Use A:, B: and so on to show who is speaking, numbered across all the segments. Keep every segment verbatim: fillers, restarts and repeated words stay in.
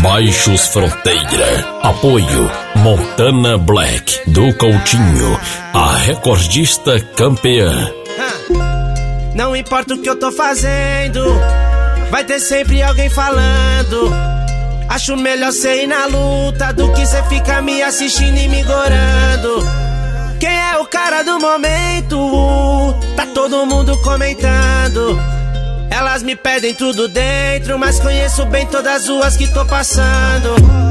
A: Baixos Fronteira. Apoio Montana Black do Coutinho, a recordista campeã.
B: Não importa o que eu tô fazendo, vai ter sempre alguém falando. Acho melhor cê ir na luta do que cê ficar me assistindo e me gorando. Quem é o cara do momento? Tá todo mundo comentando. Elas me pedem tudo dentro, mas conheço bem todas as ruas que tô passando.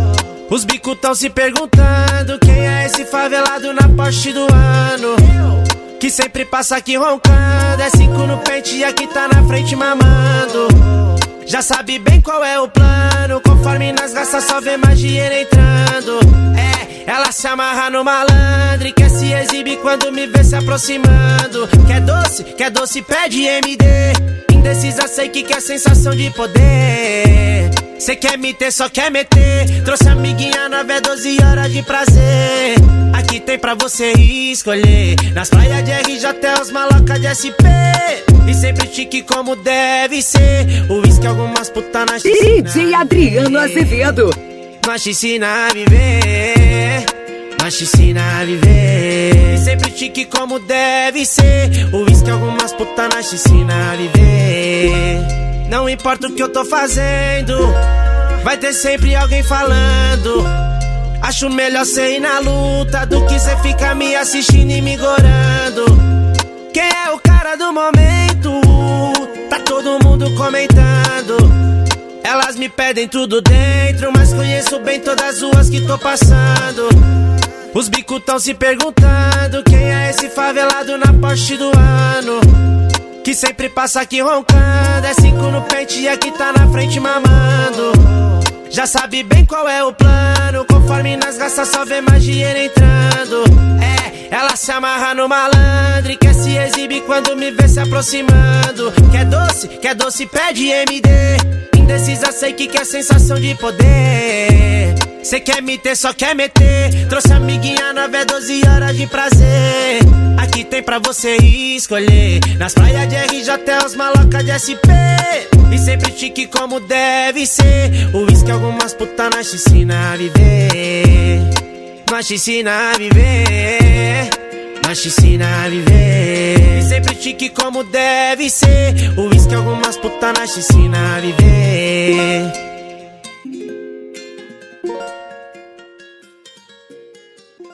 B: Os bicos tão se perguntando quem é esse favelado na Porsche do ano, que sempre passa aqui roncando. É cinco no pente e aqui tá na frente mamando. Já sabe bem qual é o plano, conforme nas gastas só vê mais dinheiro entrando. É, ela se amarra no malandro e quer se exibir quando me vê se aproximando. Quer doce, quer doce, pede M D. Indecisa, sei que quer sensação de poder. Cê quer me ter, só quer meter. Trouxe amiguinha nove é doze horas de prazer. Aqui tem pra você escolher. Nas praias de R J é os malocas de S P. E sempre chique como deve ser. O uísque algumas putas na
C: D J Adriano Azevedo.
B: Nós te ensina a viver, nós te ensina a viver. Sempre chique como deve ser. O uísque algumas putas nós te ensina a viver. Não importa o que eu tô fazendo, vai ter sempre alguém falando. Acho melhor cê ir na luta do que cê ficar me assistindo e me gorando. Quem é o cara do momento? Tá todo mundo comentando. Elas me pedem tudo dentro, mas conheço bem todas as ruas que tô passando. Os bicos tão se perguntando quem é esse favelado na Porsche do ano, que sempre passa aqui roncando. É cinco no pente e aqui tá na frente mamando. Já sabe bem qual é o plano, conforme nas gastas só vê mais dinheiro entrando. É, ela se amarra no malandro e quer se exibir quando me vê se aproximando. Quer doce, quer doce, pede M D. Indecisa, sei que quer sensação de poder. Cê quer me ter, só quer meter. Trouxe amiguinha nove é doze horas de prazer. Aqui tem pra você escolher. Nas praias de R J é os malocas de S P. E sempre chique como deve ser. O uísque algumas putas nós te ensina a viver. Nós te ensina a viver, nós te ensina a viver. E sempre chique como deve ser. O uísque algumas putas nós te ensina a viver.